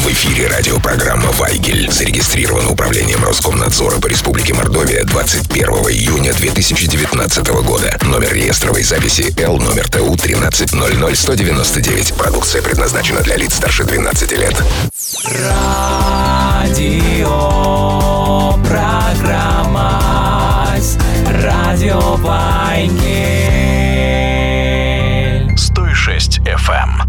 В эфире радиопрограмма «Вайгель». Зарегистрирована Управлением Роскомнадзора по Республике Мордовия 21 июня 2019 года. Номер реестровой записи Л номер ТУ 1300199. Продукция предназначена для лиц старше 12 лет. Радиопрограмма «Радио Вайгель». 106 FM.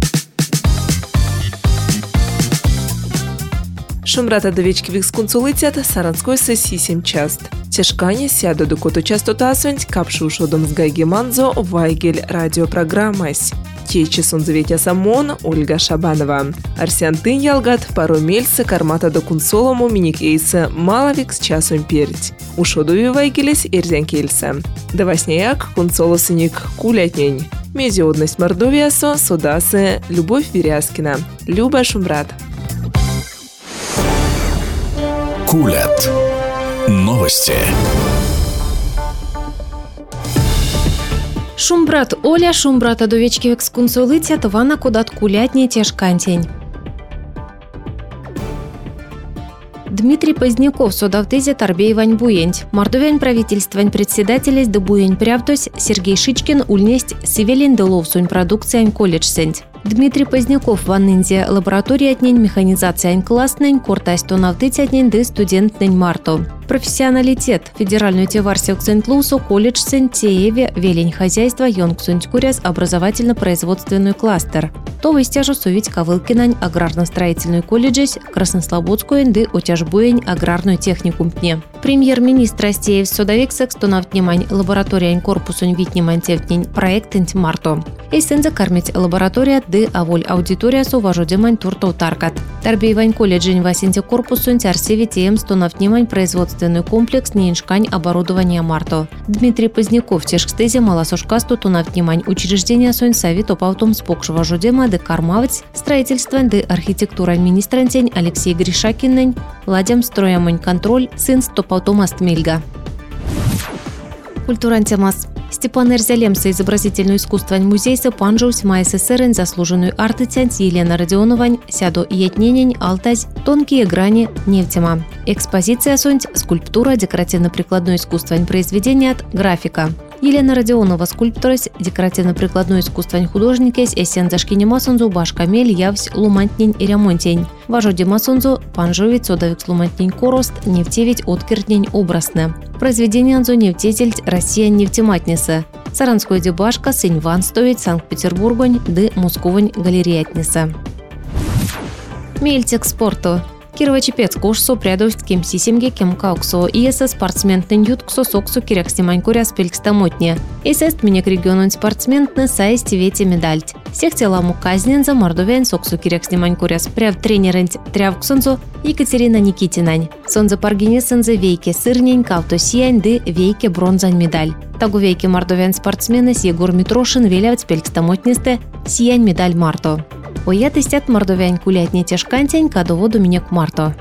Шумрата довечки віксконсулицят Саранской сессии 7 част. Тяжкане сяду до коту частота асонть капшу шодом с гайги манзо Вайгель радиопрограммась. Течи сонзаветя самон Ольга Шабанова. Арсян тын ялгат пару мельса кармата до кунсолому миник эйса маловик с часом переть. Ушодуви Вайгелес эрзян кельса. Давасняяк кунсоло сыник кулятнень. Мезиодность Мордовиясо содасы Любовь Веряскина. Люба Шумрат. Кулят. Новости. Шумбрат Оля, шумбрата довечки векскунсулиця, тована кудат кулятня тяжкантень. Дмитрий Поздняков содавтызе Тарбей Вань Буенть. Мордовян правительствань председателес да Буенть Прявтось Сергей Шичкин ульнесть Севелин Деловсунь продукция колледж сенть. Дмитрий Поздняков ваннынзе лаборатория отнень механизация класснень, кортась тонавтыть отнень да студентнень марто. Профессионалитет. Федеральную теварсию Ксент-Лусу колледж Сент-Тееве велень хозяйства Йонгсунь Куряс образовательно-производственный кластер. То выстяжу совить Кавылкинань аграрно-строительную колледжес, Краснослободскую инды отяжбуень аграрную техникум пне. Премьер-министр Астеев Содовик секстонавтнимань лаборатория корпусунь витнимань тевтнень проектенть марто. Эйсензе кармить лаборатория ды аволь аудитория суважудемань турто таркат. Тарбейвань колледжень васенте корпусунь тярсеви тем стонавтнимань производственный комплекс нeinшкань оборудования марто. Дмитрий Поздняков тешкстезе малосушкасту тонавтнимань учреждения сонь совет опаутом спокшего жудема ды кармавать строительство ды архитектура министрантень Алексей Гришакиннень ладям строямань контроль сын стопаутом астмельга. Культурантемас. Степан Эрзялемса изобразительное искусство музейса панжусь ма СССР заслуженную артитянь Елена Родионовань сяду ятненень алтазь тонкие грани нефтема. Экспозиция сонть скульптура декоративно-прикладное искусство произведения от графика. Елена Родионова скульпторась декоративно-прикладное искусство художникес эсен зашкине масонзу башкамель явсь лумантнень и ремонтень. Важоде масонзу панжовить содовик лумантнень корост нефтевить откертнень образне. Произведение анзу нефтетельть Россия нефтематниса. Саранской дебашка сынь ван стоит Санкт-Петербургонь ды Московонь галереятниса. Мельтик спорту. Кирово-Чепецк ушсо прядовсть кем сисемге кем кауксо ИС спортсментный ютксо соксу кирякстимань куряс пелькстамотне. ИС минек регионун спортсментны саисти вети медальть. Всех теламу казнен за мордовян соксу кирякстимань куряс пряв тренерент трявксонзо Екатерина Никитинань. Сонза паргинесензе вейке сырнень кавто сиянь ды вейке бронзань медаль. Тагу вейке мордовян спортсмены с Егор Митрошин велявать пелькстамотнесте сиянь медаль марто. Оятыстят мордовян кулятне тяжкантень кадоводу минек марто.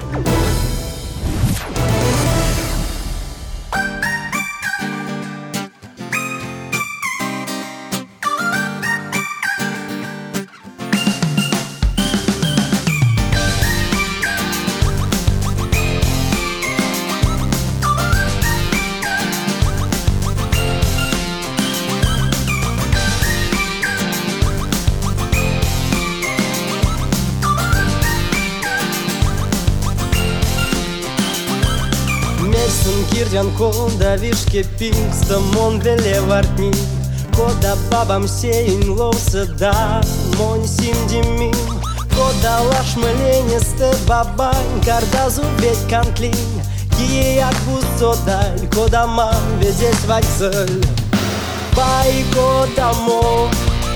Кирдян кода вишке пингста мон веле вартни кода бабам сеин лоуса да мон симдимим кода лаш маленесте бабань кардазу ведь кантлин кияк бусодаль кода мам ведесь ваксель бай кода мо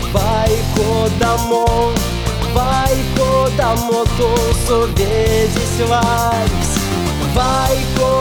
то соведись вакс Вайко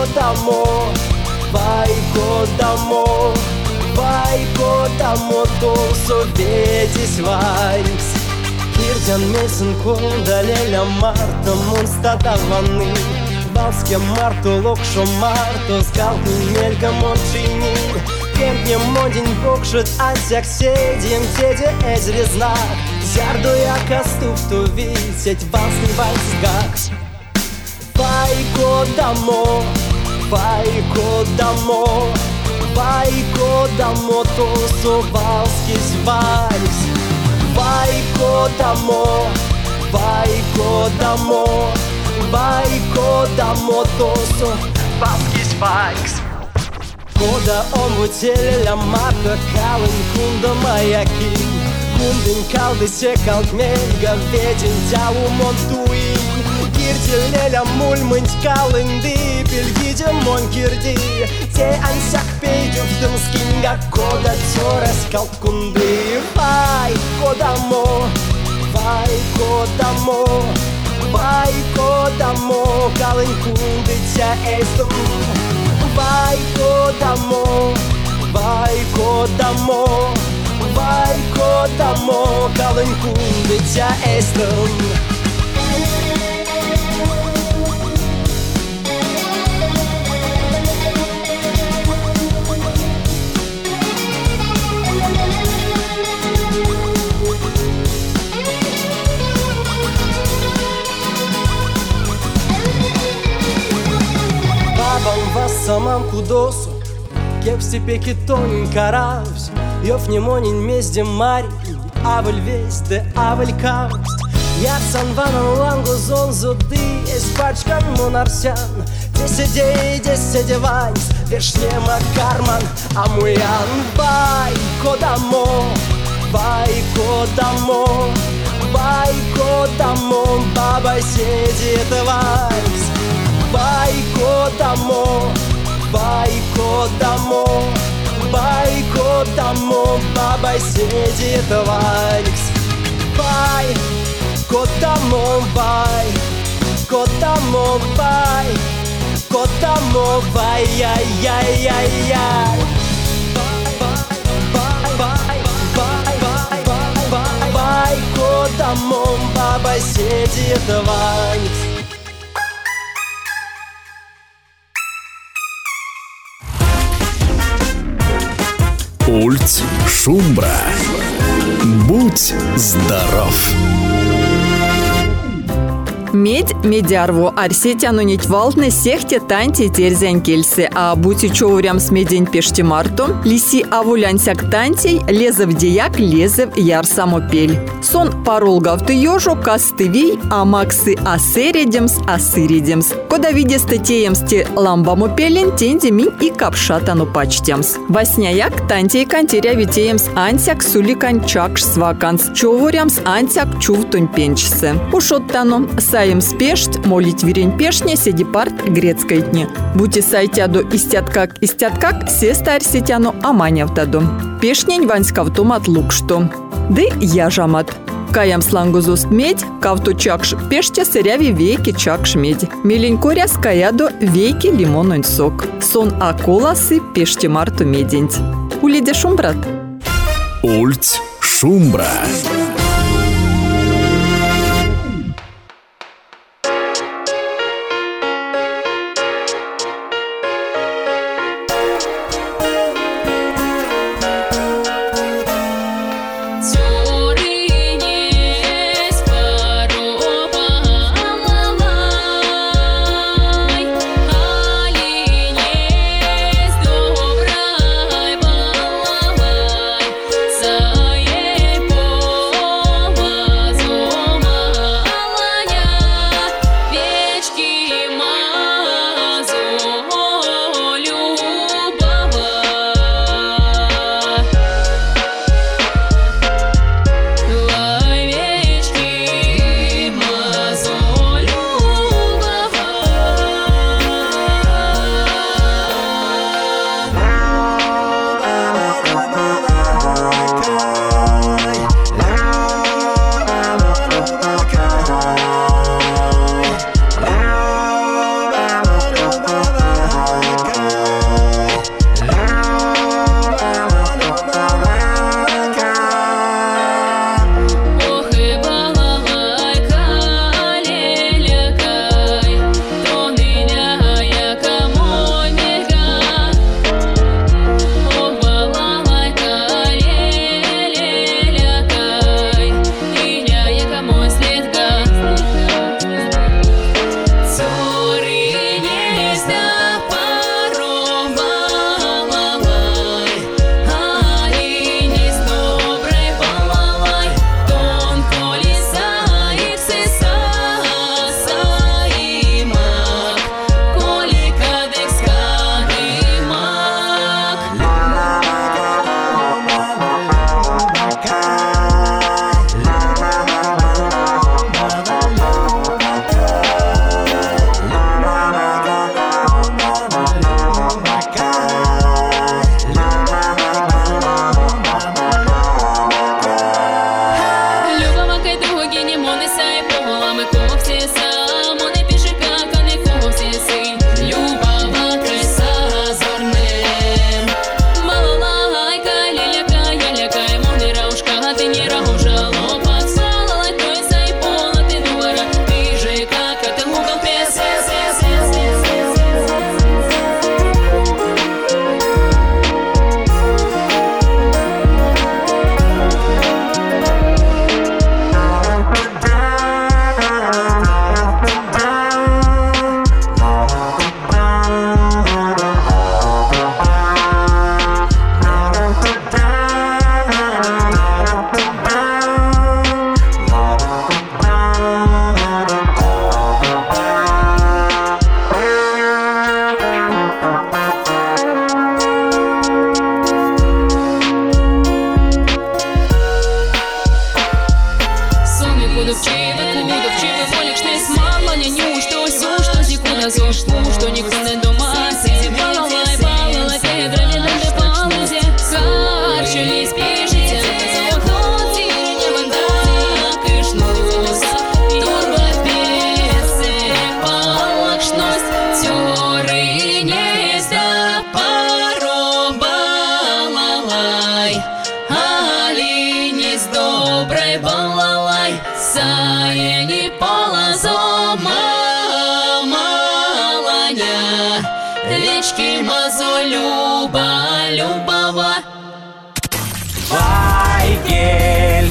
дамо, то советись вайкс. Киртян месен конда леля марта, монстата ванны. Балске марто, локшо марто, скалку мелька мончини. pięknie młodzień pokrzyd Ансяк сидим, деде ezriznak Zjardu jaka stów tu widzieć Walsny walc gaks Vajko damo, vajko damo Vajko damo, to so valski zvajs Vajko damo, vajko damo Vajko damo, to so valski zvajs Кода омутелеля марка калын кунда маяки Кундын калды секал кменга веден тяу монтуи Киртелеля мульмынь калынды Бельгиде мон кирди Те ансяк пейдюфтым скинга Кода тёрес калт кунды Вай кодамо, вай кодамо Вай кодамо, калын кунды тя эстым Vajko damo, vajko damo Vajko damo, kalën kunde tja estëm Самам кудосу, кеп в степи китонин каравсь, Йов не монин мезде мари, авель весь де авель кавсть. Я санванан лангу зон зуды, Испачкан монарсян, Деседе ванс, Вешнема карман, Амуян. Vajko damo, vajko damo Vajko damo, бабай сидит вальс Vajko damo, vajko damo Vajko damo, бабай сидит вальс Vajko damo, vajko damo Vajko damo, vajajajajaj Vajko damo, бабай сидит вальс Ульц Шумбра. Будь здоров! Медь медярву арсетяну нить валтны сехте танти терзянь кельсы, а бути чоурям с медень пешти марту, лиси авулянсяк тантей, лезев дияк, лезев яр самопель. Сон парулгав ты ёжу, кастывей, а максы асередемс, асыридемс. Кода виде статеемсти ламбаму пелен, тенди минь и капшатану пачтемс. Васняяк тантей кантеря витеемс ансяк суликан чакш сваканс, чоурямс ансяк чувтунь пенчсы. Ушоттану саем спешт, молить вирень пешне, седи парт грецкой дни. Бути сайтяду истяткак, сеста арсетяну аманявтаду. Пешнень ванскавтумат лукшту. Ды яжамат. Каям слангузуст медь, кавту чакш пеште сыряви веки чакш медь. Меленькоря скаяду веки лимонунь сок. Сон аколасы пеште марту медень. Улиде шумбрат. Ульц Шумбра. Добрай балалай, Мазо Люба, Любова. Вайгель.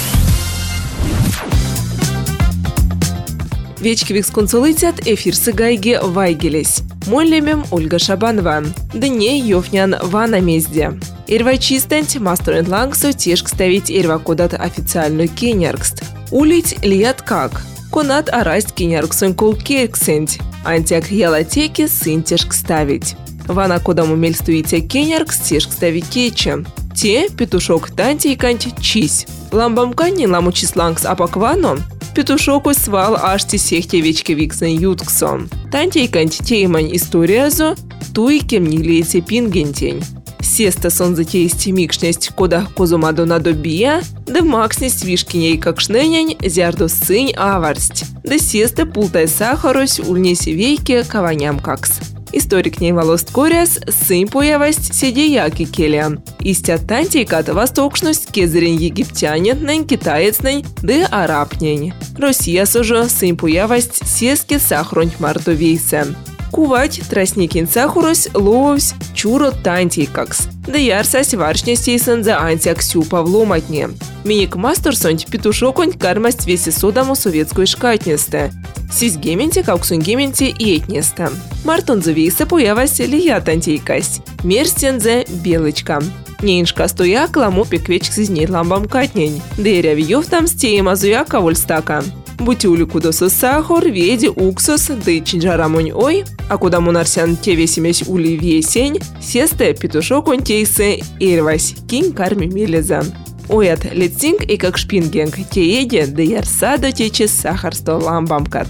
Вечки виксконсулитят эфир сыгайги Вайгелес. Мой лемем Ольга Шабанова. Дне Йофнян Вана мезде. Ирва чистент мастерен лангсу тешк ставить ирва кодат официальную кеняркст. Улить лият как. Конат арасть кенярксун кол кексент. Антяк ялатеки сын тешк ставить. Вана кодаму мельстуите кеняркс тешк ставить кече. Те петушок танти и канти чись. Ламбам канни ламу числангс апаквано. Петушоку свал аж тесехте вечке виксен ютксом. Танти и канти теймань историазо, туй кем не лейте пингентень. Сеста сон затеисти микшнесть кода козумаду надобия, да макснесть вишкиней как шненянь зярду сынь аварсть. Да сеста пултай сахарось ульнеси вейке каваням какс. Историк ней волост коряс, сын появасть седеяки келян. Истя тантейкат востокшность кезерень египтянин, нань китаец нань, да араб нень. Россия сожо сын появасть сеске сахронь мартовейсе. Кувать тростникин сахарось ловсь чуро тантейкакс. Да ярсась варшнестей сын за антяк сюпа вломатне. Миник мастерсонь петушоконь кармасть веси содаму советской шкатнесте. Сизгементе, кауксунгементе и этнесте. Мартонзовейса появась лия тантейкась. Мерстензе белочка. Нейншка стоя кламу пеквечк сизней ламбам катнень. Деря виев там стеема зуя кавольстака. Бутюлю кудосу сахар, веди уксус, да чинджарамонь ой, а куда мунарсян те весемесь ули весень, сесте петушок он тейсе ирвась, кинь карми мелеза. Оят летсинг и как шпингенг, те еде, да ярса до тече сахар сто ламбамкат.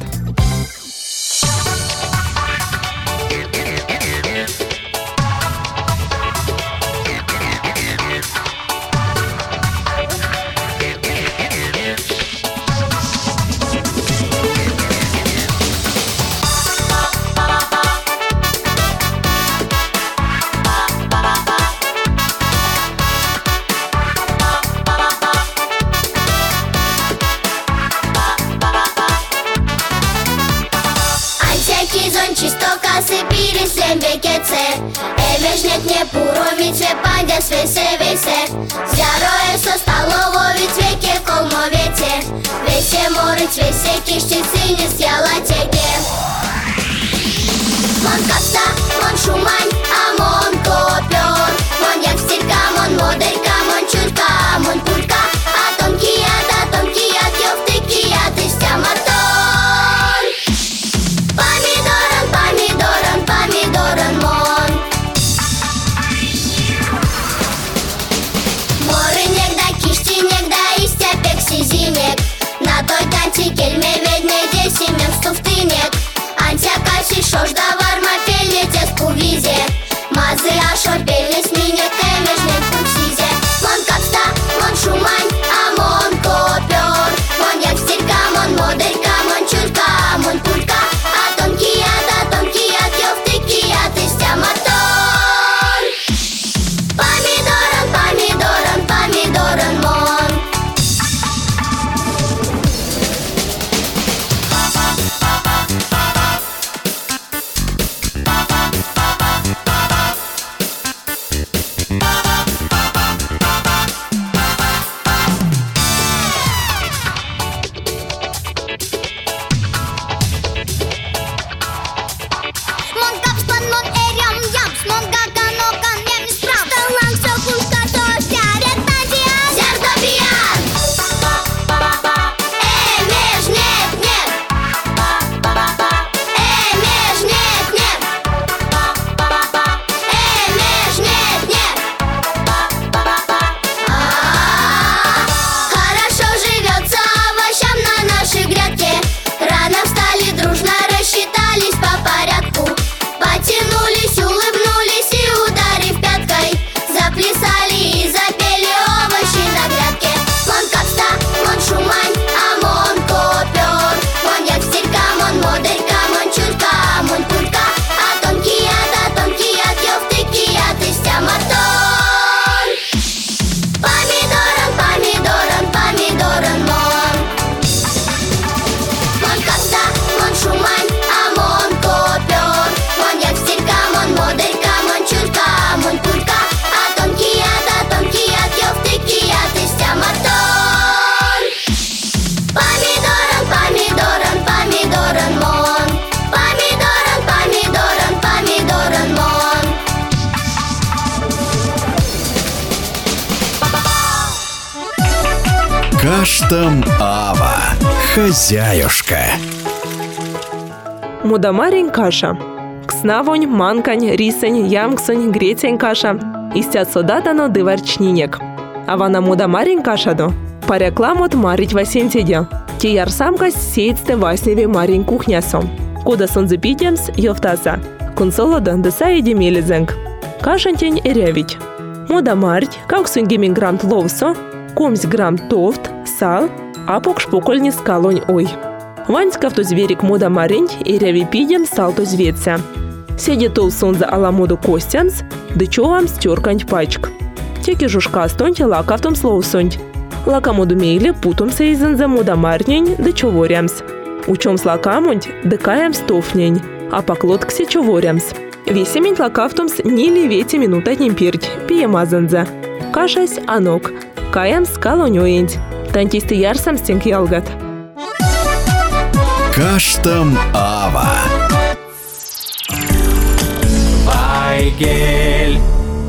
Evešnek nje purovice, pandja sve se vese. Zjaroje so stalovovic, veke kolmovece. Vese moric, vese kiščici, ne sjela tege. Mon kapsta, mon šumanj, a mon kopior. Mon jak stirka, mon moderka, mon čurka, mon purka. A tonkijat, joftikijat, istja marton. Pamidoran, pamidoran, pamidoran mon. Зимек. На той танці кельме ведне десімем стуфтинек. Антя каші шош да варма пельнете спувізе. Мази ашо пельнес міне темежнем пупсізе. Мон капста, мон шумань, а мон копьор. Мон як стирка, мон модерка, мон чурка, мон пулька. А тонкият, йофтикият, істя матон. Помидоран, помидоран, помидоран мон. Каштам Ава, хозяюшка. Мудамарень каша. Кснавонь, манкань, рисень, ямксонь, гретень каша. Истят содатано дыварчнинек. Авана мудамарень кашадо. Парякламот марить васентеде. Тияр самкась сеецте васневе марень кухнясом. Куда сон запитемс, йофтаса. Консолода деса и демелизенг. Кашантень эрявить. Мудамарить, как сунгемин грант ловсо, комсь грант тофт, сал, а покшпокольни скалонь ой. Ваньскав то зверик мудамарень, эряви пидем сал то звется. Седе тол сон за аламоду костянс, дычовам стеркань пачк. Теки жушка стоньте лакавтом словсонь. Лакамоду мейле путом сейзен за мудамарнень, дычоворямс. Учом с лакамонь, дыкаем стофнень, а поклот ксе човорямс. Весемень лакавтомс нили вети минута немперть, пиемазанза. Кашась анок, каям скалонёенть. Тантисты ярсам стенк ялгат. Каштам Ава. Вайгель.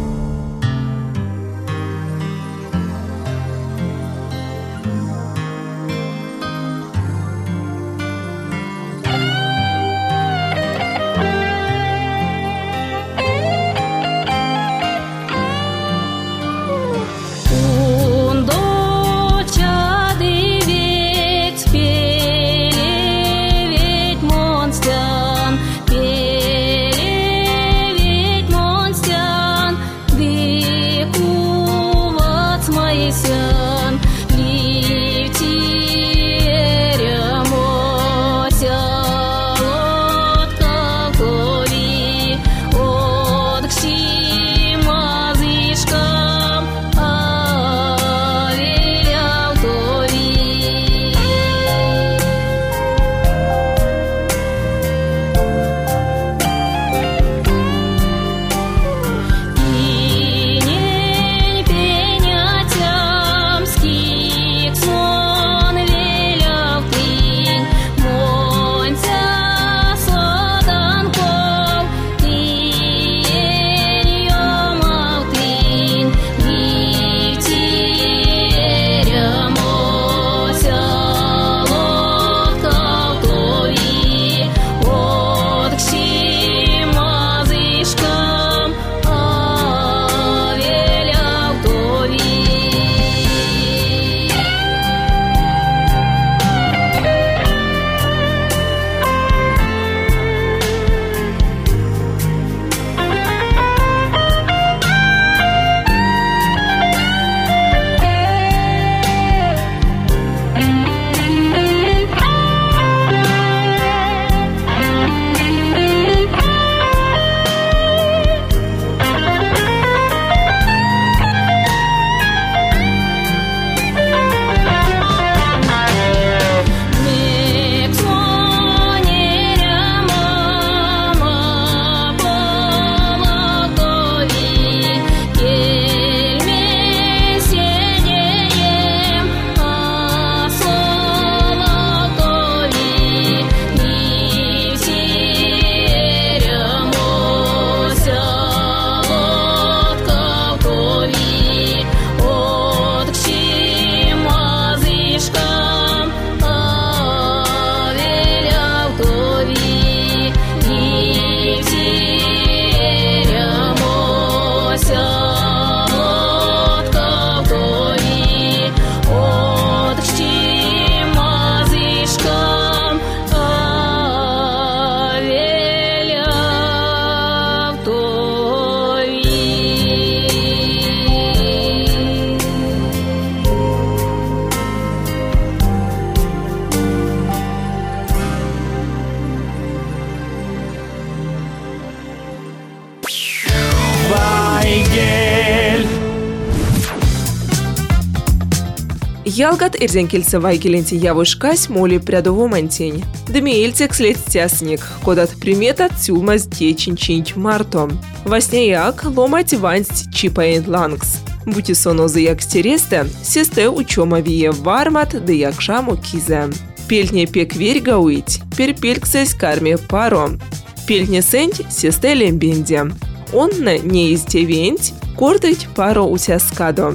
Ялгат эрзенкельсе вайгеленти явушкась моли прядово мантень. Дмеильцек следстясник, кодат примета цюмаз течинчинч марто. Васняяк ломать вансть чипаен лангс. Бутисонозы як стересте, сесте учома вие вармат да як шаму кизе. Пельне пек верьга уить, перпельксесь карме паро. Пельне сенть сесте лембенде. Онна не истевенть, кортыть паро утяскадо.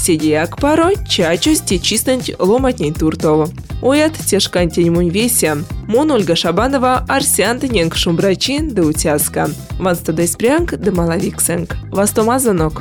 Сидяк паро чачу стечистанть ломатней туртово. Оят тешкантень мунь-веся. Мон Ольга Шабанова арсиантыненг шумбрачин да утяска. Ванстадайс прянг да малавиксенг. Вастомазанок.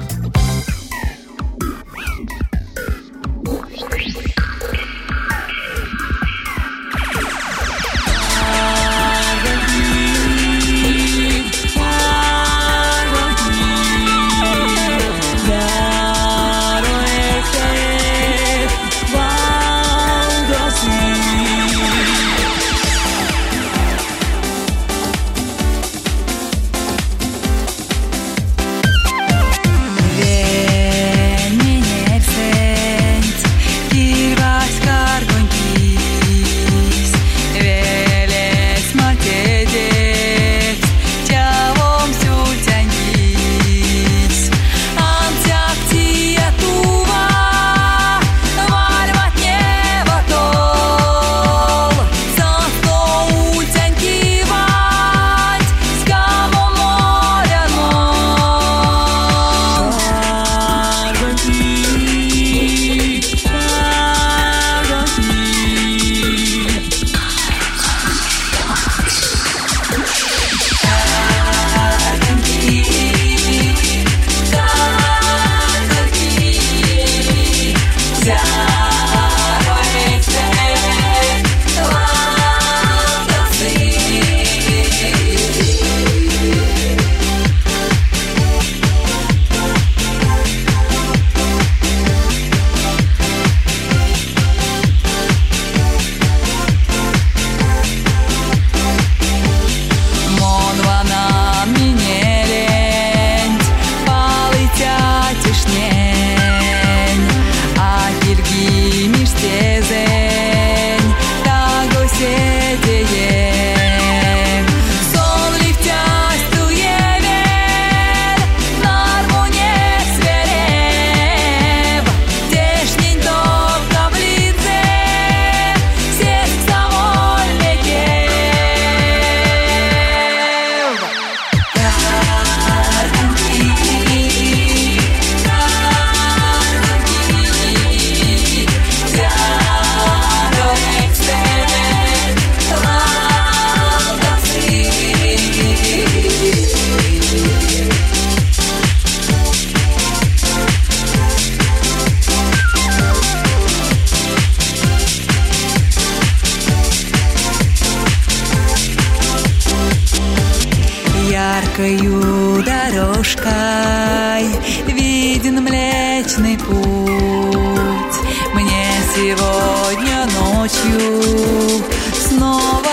яркою дорожкой виден Млечный Путь. Мне сегодня ночью снова